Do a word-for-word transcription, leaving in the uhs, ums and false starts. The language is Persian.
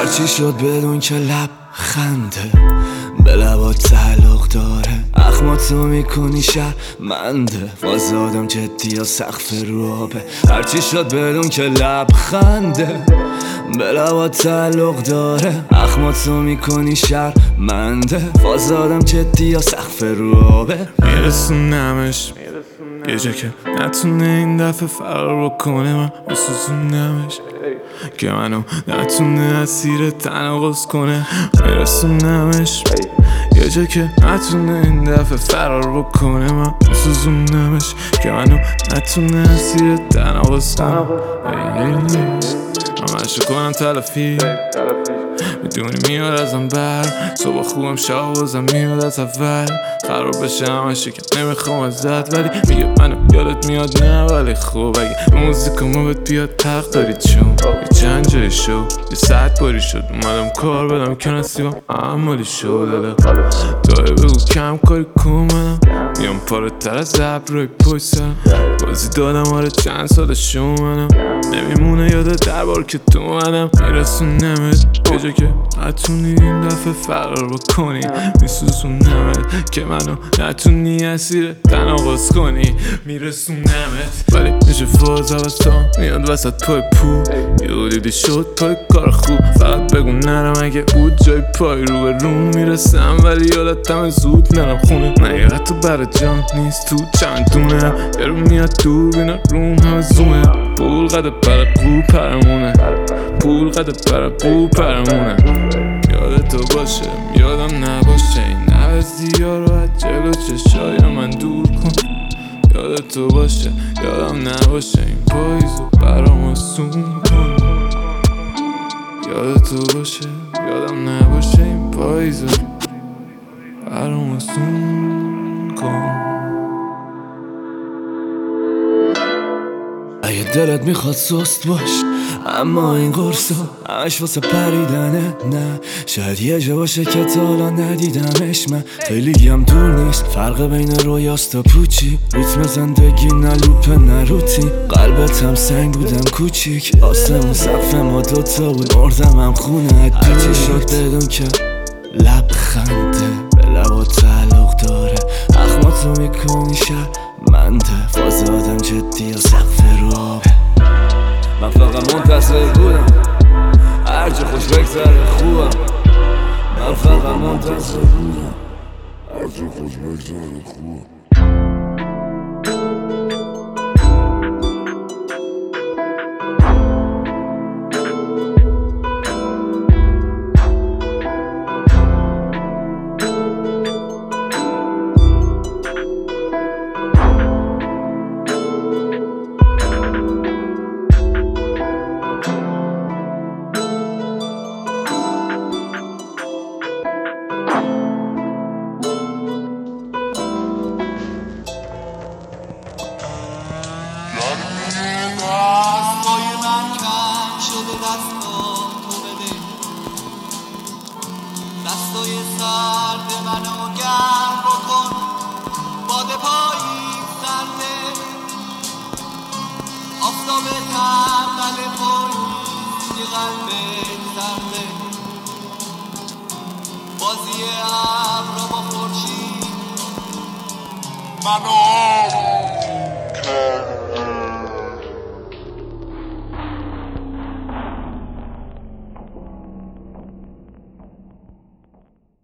هرچی شد بدون که لب خنده به لبات تعلق داره، اخماتو میکنی شرمنده، باز آدم جدی یا سقف رو آبه. هرچی شد بدون که لب خنده به لبات تعلق داره، اخماتو میکنی شرمنده، باز آدم جدی یا سقف رو آبه. میرسونمش یه جا که نتونه این دفعه فرار بکنه، من میسوزونمش که منو نتونه اسیر تناقض کنه. میرسونمش یه جا که نتونه این دفعه فرار بکنه، من میسوزونمش که منو نتونه اسیر تناقض کنه. من مشو کنم تلافی میدونی میاد ازم بر صبح خوبم شب بازم میاد از اول خراب بشه همشه که نمیخوام ازت، ولی میگه منو یادت میاد نه ولی خوب اگه موزیکمو بهت بیاد حق داری، چون یه چند جای شو یه ساعت باری شد اومدم کار بدم که نصیبم عمالی شد. داله داره بگو کم کاری کن منم میام پاره تر از ابروی پشت سرم، بازی دادم آره چند سال شو منم نمیمونه یاده دربار که تو منم. میرسونمت یه جا که نتونی این دفعه فرار بکنی، میسوزونمت که منو نتونی اسیر تناقض کنی. میرسونمت ولی میشه فاز عوضتان میاد وسط پای پول، یه دیدی شد پای کار خوب، فقط بگو نرم اگه بود جای پای رو به روم میرسم، ولی یادتم زود نرم خونه. نه یه حتی برای جان نیست تو چندونه، یه رو میاد دور بینا روم همه زومه، پول قده پر قو پرمونه، پول قده پر قو پرمونه. یاد تو باشه یادم نباشه این نوزی ها رو از جلو چشای من دور کن. یاد تو باشه یادم نباشه این پاییزو برام آسون کن. یاد تو باشه یادم نباشه این پاییزو برام آسون کن. اگه دلت میخواد سست باش اما این قرصا همش واسه پریدنه، نه شاید یه جا باشه که تا حالا ندیدمش، من خیلی هم دور نیست فرق بین رویاست و پوچی، ریتم زندگی نه لوپ نه روتین، قلبت هم سنگ بودم کوچیک، آسمون سقف ما دوتا بود مردم هم خونه. هرچی شد بدون که لب خنده به لبات تعلق داره، اخماتو میکنی شرمنده، فاز آدم جدی یا سقف رو آبه. من فقط منتظر بودم هر جا خوش بگذره خوبم، من فقط منتظر بودم هر جا خوش بگذره خوبم. دستای سرد منو گرم بکن، باد پاییز سرده، آفتاب تنبل پاییزی قلبت سرده، بازی ابرا با خورشید منو